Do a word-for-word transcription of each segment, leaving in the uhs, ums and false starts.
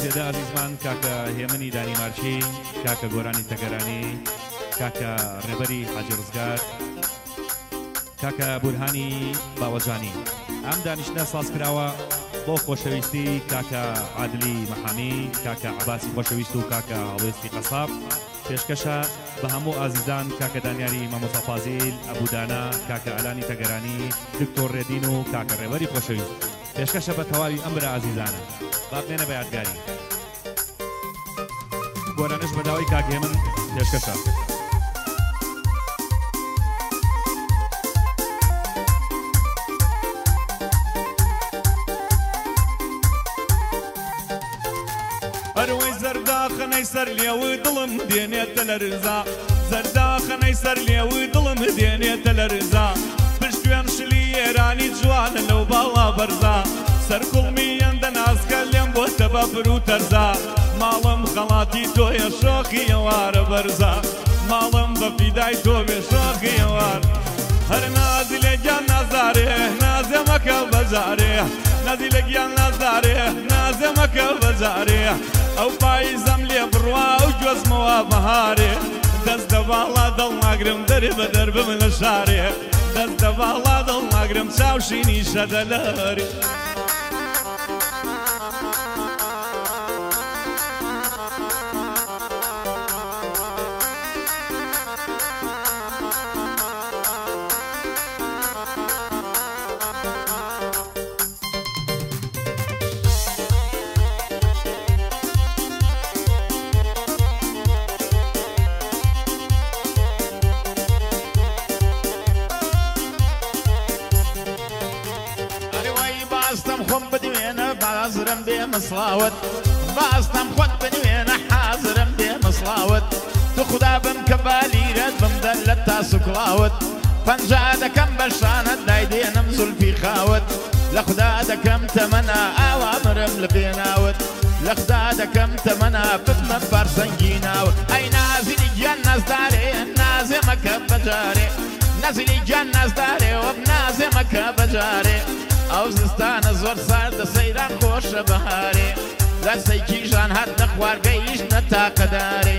پێدا عزیزمان کاکە هێمنی دانی مارچی کاکە گۆرانی تەگەرانی کاکە ڕێبەری حاجی ڕزگار کاکە بورهانی باوەجانی ئەم دانیشتە ساز کراوە بۆ خۆشەویستی کاکە عادلی مەحامی کاکە عباسی خۆشەویست و کاکە هەڵوێستی قەساب پێشکەشە بە هەموو ئازیزان کاکە دانیاری مامۆستا فازیل ئەبودانە کاکە ئەلانی تەگەرانی دکتۆر ڕێدین و کاکە ڕێبەری خۆشەویست پێشکەشە بە تەواوی ئەم برا ئازیزانە با بنێنە بە یادگاری گۆرانش بەداوای کاکە هێمن پێشکەشە ئەروەی زەرداخەنەی سەر لێوە دڵم دێنێتە لە رزا زەرداخەنەی سەر لێوە دڵم دێنێتە لە رزا پشتوێن شلی ئێرانی جوانە لەو باڵا بەرزا سەرکوڵمی ئەندە نازکە لێم بۆتە بەفر و تەرزا ماڵم خەڵاتی تۆیە شۆخی ئێوارە بەرزا ماڵم بە فیدای تۆ بێ شۆخی ئێوار هەر نازی لە گیان نازدارێ نازێ مەکە بەجارێ نازی لە گیان نازدارێ نازێ مەکە بەجارێ ئەو پاییزەم لێ بڕوا و گوێزمەوە بەهارێ دەست دە باڵا دڵ ناگرم دەرێ بە دەربم لە شارێ دەست دە باڵا دڵ ناگرم چاوشینی شەدە لەرێ حازرم بێ مسڵاوت باستم خۆت بنوێنە حازرم بێ مسڵاوت تو خدا بم کە بالیرەت بمدە لە تاسوکڵاوت پەنجا دەکەم بە شانت دایدێنم زولفی خاوت لە خدا دەکەم تەمەنا ئاوا مرم لە پێناوت لە خدا دەکەم تەمەنا بتمە پارسەنگی ناوت ئەی نازیلی گیان نازدارێ نازێ مەکە بەجارێ نازیلی گیان نازدارێ وەب نازێ مەکە بەجارێ ئەو زستانە زۆر ساردە سەیران خۆشە بەهارێ دەستەی کیژان هەر نەخوارگەیش نەتاقەدارێ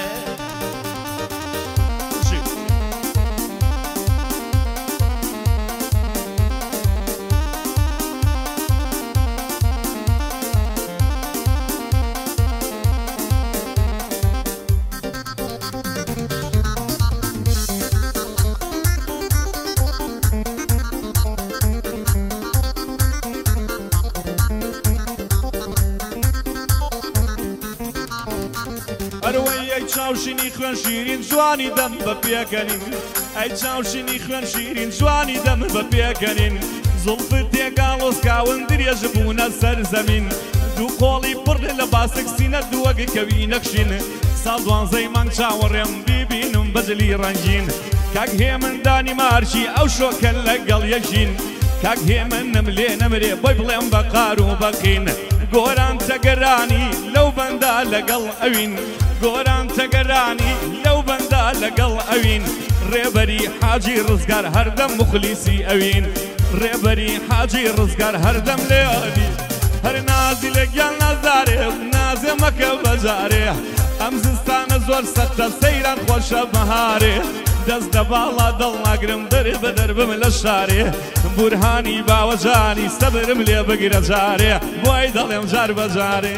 چاوشینی خوێن شیرین جوانی دەم بە پێکەنین ئەی چاوشینی خوێن شیرین جوانی دەم بە پێکەنین زوڵفت تێگاڵۆزکاون درێژ بوونە سەر زەمین دوو قۆڵی پڕ لە باسک سینە دووەگە کەوی نەخشین ساڵ دوانزەی مانگ چاوەڕێم بیبینم بەجلی ڕەنگین کاک هێمندانی مارچی ئەو شۆکە لەگەڵ یەکژین کاک هێمنم لێ نەمرێ بۆی بڵێم بە قار و بەقین گۆران تەگەرانی لەو بەندا لەگەڵ ئەوین گۆران تەگەرانی لەو بەندا لەگەڵ ئەوین ڕێبەری حاجی ڕزگار هەردەم مخلیسی ئەوین ڕێبەری حاجی ڕزگار هەردەم لێبی هەر نازی لە گیان نازدارێ نازێ مەکە بەجارێ ئەم زستانە زۆر سەختە سەیران خۆشە بەهارێ دەست دە باڵا دڵ ناگرم دەرێ بە دەربم لە شارێ بورهانی باوەجانی سەبرم لێ بگرە جارێ بۆی دەڵێم جار بەجارێ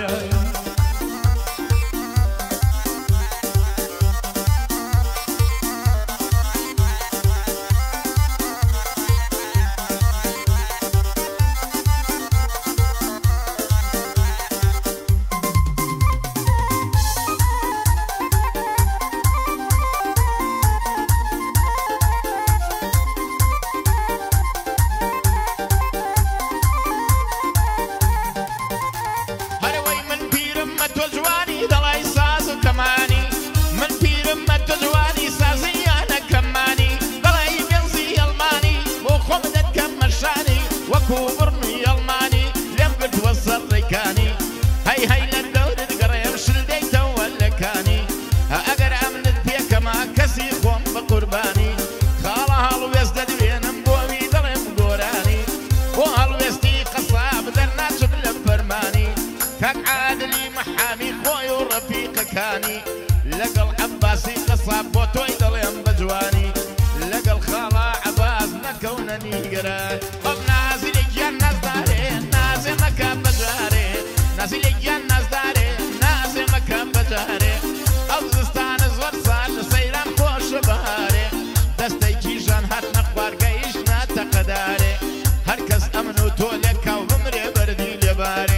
ڕەفیقەکانی لەگەڵ عەباسی قەساب بۆ تۆی دەڵێم بە جوانی لەگەڵ خاڵا عەباس نەکەونە نیگەرە ئەم نازیلێک گیان نازدارێ نازێ مەکە بەجارێ نازیلێک گیان نازدارێ نازێ مەکە بەجارێ ئەو زستانە زۆر ساڵ سەیران خۆشە بەهارێ دەستێکی ژان هاتنە خوارگەیش ناتەقەدارێ هەر کەس ئەمن و تۆ لێکاو بمرێ بەردی لێبارێ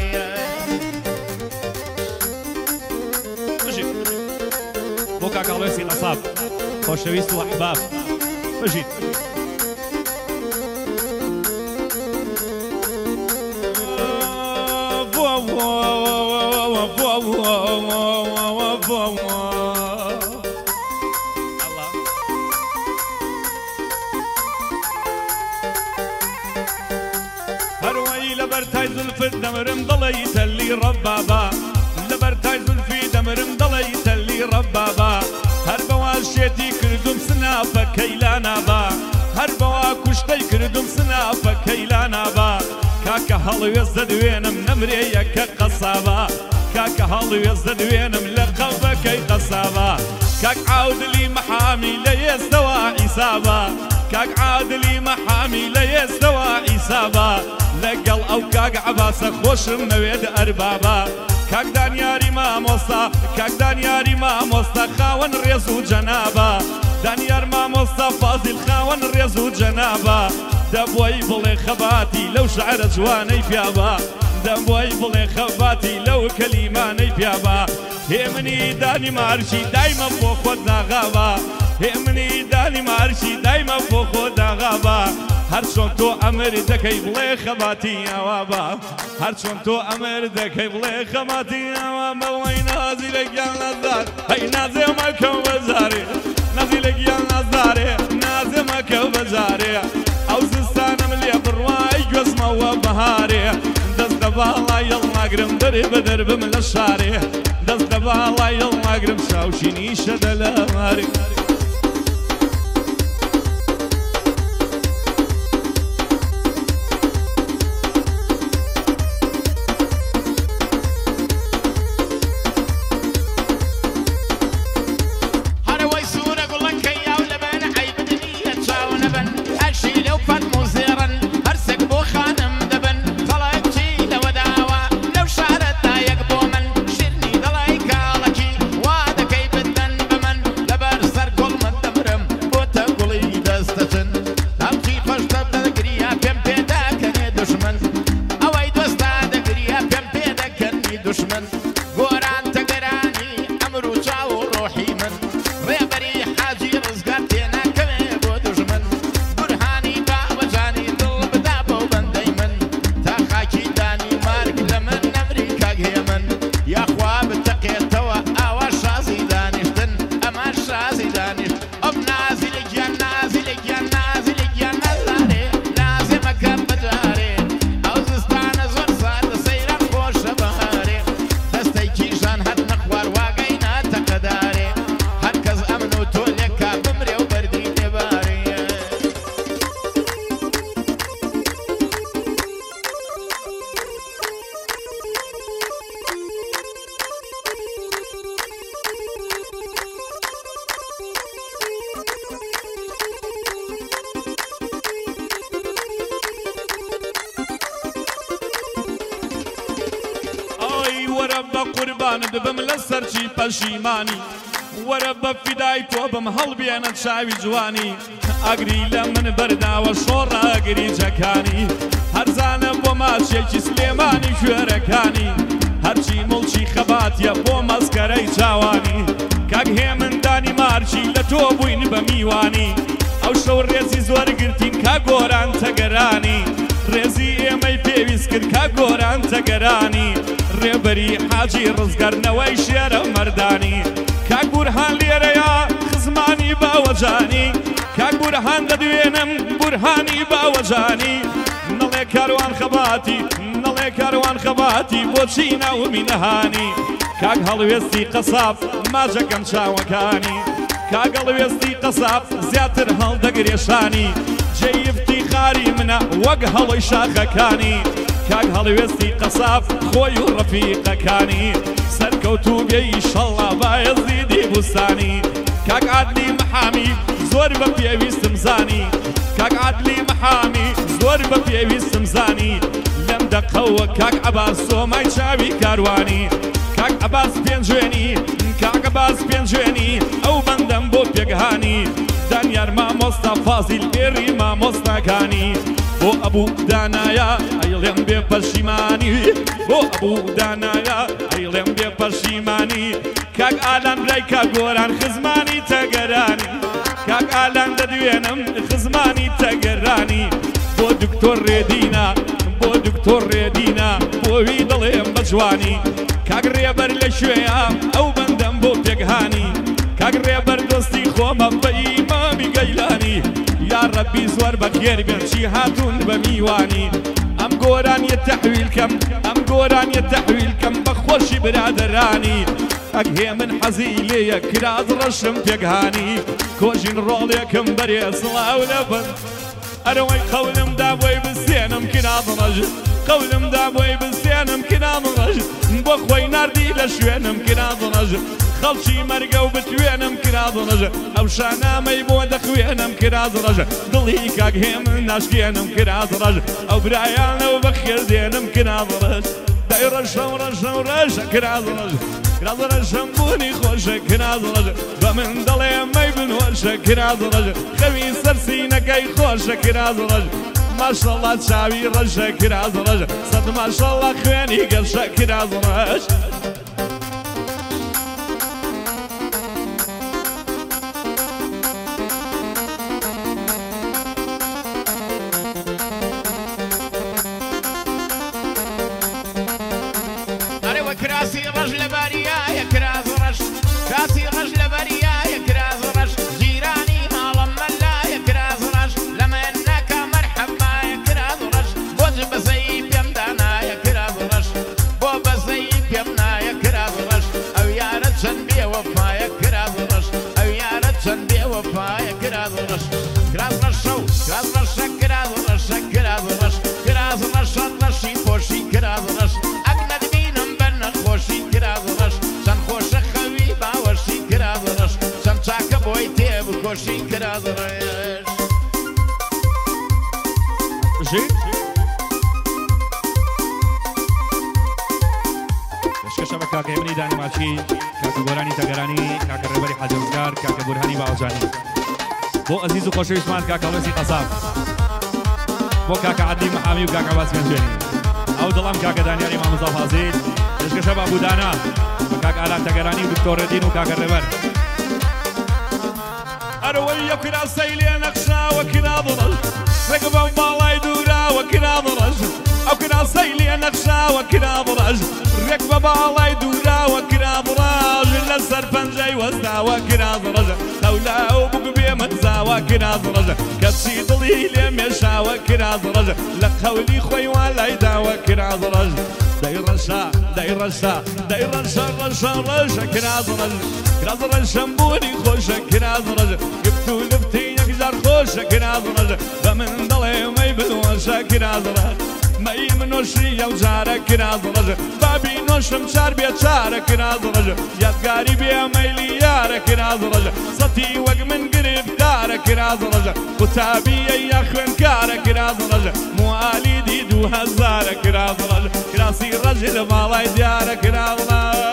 بۆ کاکاڵێسی قەساب خۆشەویست و ئەحباب بژیت هەروەی لەبەر تای زولفت دەمرم دڵی تەلی ڕەبابا لەبەر تای زولفی دەمرم دڵی تەلی ڕەبابا هەر بەوا شێتی کردم سنافەکەی لا نابا هەر بەوا کوشتەی کردم سنافەکەی لا نابا کاکە هەڵوێز دەدوێنم نەمرێ یەکە قەسابا کاکە هەڵوێز دەدوێنم لە قەڵبەکەی قەسابا کاک عاودلی مەحامی لە ئێستەوە ئیسابا کاک عادلی مەحامی لە ئێستەوە ئیسابا لەگەڵ ئەو کاک عەباسە خۆشم نەوێت ئەربابا کاک دانیاری مامۆستا کاک دانیاری مامۆستا خاوەن ڕێز و جەنابە دانیار مامۆستا فازیل خاوەن ڕێز و جەنابە دەبووی بڵێ خەباتی لەو شعرە جوانەی پیابە دەبووی بڵێ خەباتی لەو کەلیمانەی پیابە هێ منی دانی مارشی دایمە بۆ خۆت ناغابە هێ منی دانی مارشی دایمە بۆ خۆت ناغابە هەر چۆن تۆ ئەمر دەکەی بڵێ خەباتی ئاوا بە هەر چۆن تۆ ئەمر دەکەی بڵێ خەباتی ئاوا بەڵی نازی لە گیان نازدار هەی نازێ مەکە بەزارێ نازی لە گیان نازدارێ نازێ مەکە بەزارێ ئەو زستانم لێ بڕوای گوێزمەوە بەهارێ دەست لە باڵای هەڵناگرم دەرێ بە دەربم لە شارێ دەست لە باڵای هەڵناگرم شاوشینی شەدە لە مارێ وەرە بە قوربانت بم لەسەرچی پەشیمانی وەرە بە فیدای تۆ بم هەڵبێنە چاوی جوانی ئەگری لە من بەرداوە شۆڕە ئەگری جەکانی هەرزانە بۆ ماچێکی سلێمانی کوێرەکانی هەرچی مڵچی خەباتیە بۆ مەسکەرەی چاوانی کاک هێمندانی مارچی لە تۆ بووین بە میوانی ئەو شەو ڕێزی زۆر گرتین کا گۆران تەگەرانی ڕێزی ئێمەی پێویست کرد کا گۆران تەگەرانی ڕێبەری حاجی ڕزگەرنەوەی شێرە مەردانی کاک بورهان لێرەیە خزمانی باوەجانی کاک بورهان دەدوێنم بورهانی باوەجانی نەڵێ کاروان خەباتی نەڵێ کاروان خەباتی بۆچی ناومی نەهانی کاک هەڵوێستی قەساب ماجەکەم چاوەکانی کاک هەڵوێستی قەساب زیاتر هەڵدەگرێشانی جێیفتی خاری منە وەک هەڵی شاخەکانی کاک هەڵوێستی قەساب خۆی و ڕەفیقەکانی سەرکە سەرکەوتوو بێ ئیشەڵڵا بایەزیدی بوستانی کاک عادلی محامی زۆر بە پێویستم زانی کاک عادلی محامی زۆر بە پێویستم زانی لەم دەقەوە کاک عەباس سۆمای چاوی کاروانی کاک عەباس پێنجوێنی کاک عەباس پێنجوێنی ئەو بەندەم بۆ پێگهانی دانیار مامۆستا فازیل ئێری مامۆستاکانی بۆ ئەبوو دانایە ئەیڵێم بێ پەشیمانی بۆ ئەبوو دانایە ئەیڵێم بێ پەشیمانی کاک ئالان برای کاک گۆران خزمانی تەگەرانی کاک ئالان دەدوێنم خزمانی تەگەرانی بۆ دکتۆر ڕێدینە بۆ دکتۆر ڕێدینە بۆوی دڵێم بە جوانی کاک ڕێبەر لە شوێیە ئەو بەندەم بۆ پێگهانی کاک ڕێبەر دۆستی خۆمە بە ئیمامی گەیلانی یا ڕەبی زۆر بەخێر بێن چی هاتوون بە میوانی ئەم گۆرانیە تەحویلکەم ئەم گۆرانیە تەحویلکەم بە خۆشی برادەرانی ئەگهێ من حەزی لێیە کراز ڕەشم پێگهانی کۆژین ڕۆڵێکم بەرێ سڵاو لەبن ئەرەوەی قەولم دا بۆی بستێنم کراز ڕەژ قەولم دا بۆی بستێنم کراز ڕەژ بۆ خۆی ناردی لە شوێنم کراز ڕەژ خەڵکی مەرگە و بتوێنم کراز ڕەژ ئەو شانامەی بۆ دەخوێنم کراز ڕەژ دڵی کاک هێ من ناشکێنم کراز ڕەژ ئەو برایانەوە بەخێر دێنم کراز ڕەژ دای ڕەشە و ڕەشە و ڕەشە کراز ڕەژ کراز ڕەشەم بوونی خۆشە کراز ڕەژ بە من دەڵێ مەی بنوەشە کراز ڕەژ خەوی سەرسینەکەی خۆشە کراز ڕەژ ماشەڵڵا چاوی ڕەشە کراز ڕەژ سەد ماشەڵڵا خوێنی گەشە کراز ڕەژ کراسی ڕەش لە باریایە کراز ڕەش کراسی ڕەش لە باریایە کراز ڕەش جیرانی ماڵم مەلایە کراز ڕەش لە من ناکا مەرحەبایە کراز ڕەش بۆ بەزەی پێم دانایە کراز ڕەش بۆ بەزەی پێم نایە کراز ڕەش ئەو یارە چەند بێوەفایە کراز ڕەش ئەو یارە چەند بێوەفایە کراز ڕەش کراز ڕەشە و کراز ڕەشە کراز ڕەشە کراز ڕەش کراز ڕەشە ڕەشی خۆشی کراز ڕەش خۆشی کراز ڕەش چەند خۆشە خەوی باوەشی کراز ڕەش چەند چاکە بۆی تێبکۆشی کراز ڕێژ پێشکەشە بە کاکە ئێمنی دانی ماچی کاکە گۆرانی تەگەرانی کاکە ڕێبەری حەجەرزگار کاکە بورهانی باوەجانی بۆ ئەزیز و خۆشەویستمان کاکە هەڵۆسی قەساب بۆ کاکە عەدلی محامی و کاکە عەباس پێنجوێنی ئەو دڵام کاکە دانیاری مامۆستا فازیل پێشکەشە بە ئەبوودانا بە کاک ئالان تەگەرانی و دکتۆر ڕێدین و کاکە ڕێبەر ئەرەوەی یە کراسەی لێ نەخشاوە کراز ڕەش ڕێگە بەم باڵای دووراوە کراز ڕەش ئەو کراسەی لێ نەخشاوە کراز ڕەش ڕێک بە باڵای دووراوە کراز ڕەش لەسەر پەنجەی وەستاوە کراز ڕەش لەولاو بگوبێ منزاوە کراز ڕەش کەچی دڵی لێ مێشاوە کراز ڕەش لە قەولی خۆی وا لای داوە کراز ڕەش دای ڕەشە دای ڕەشە دای ڕەشە ڕەشە ڕەشە کراز ڕەش کراز ڕەشەم بوونی خۆشە کراز ڕەش گفت و لفتی یەکجار خۆشە کراز ڕەش بە من دڵێ مەی بنوەشە کراز ڕەش مەی منۆشی ئەو جارە کراز ڕەش بابی نۆشم چار بێ چارە کراز ڕەش یادگاری بێ مەیلی یارە کراز ڕەش سەتی وەک من گرفتارە کراز ڕەش قوتابیە یا خوێنکارە کراز ڕەش موالی دی دوو هەزارە کراز ڕەش کراسی ڕەش لە ماڵای دیارە کراز ڕەش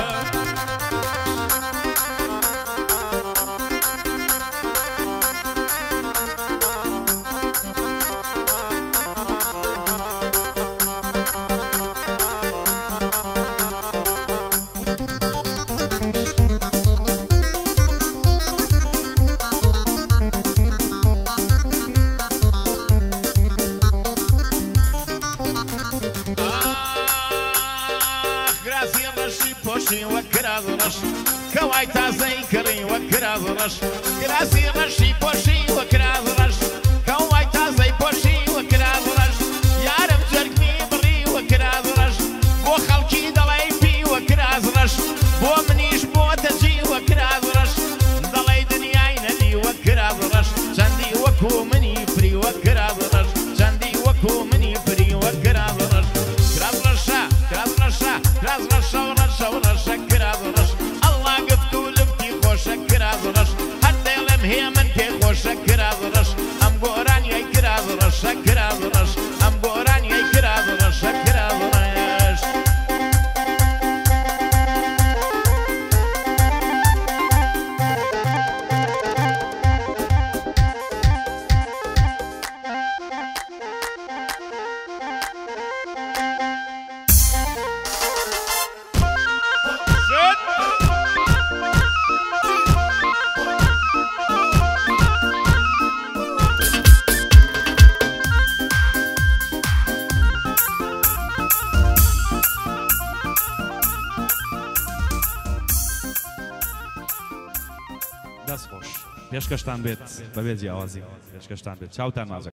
وكراز رش كواي تازي كري وكراز رش كراسي رشي بوشي وكراز رش كواي تازي بوشي وكراز رش يارم جرقني بري وكراز رش بو خلقي دلي بي وكراز رش بو منيش بو تجي وكراز رش دلي دنياي ندي وكراز رش جندي وكو مني فري وكراز رش جندي وكو مني فري وكراز رش كراز رشا كراز رشا كراز رشا ورشا ورشا دەست خۆش پێشکەشتان بێت بەبێ جیاوازی پێشکەشتان بێت چاوتان مازە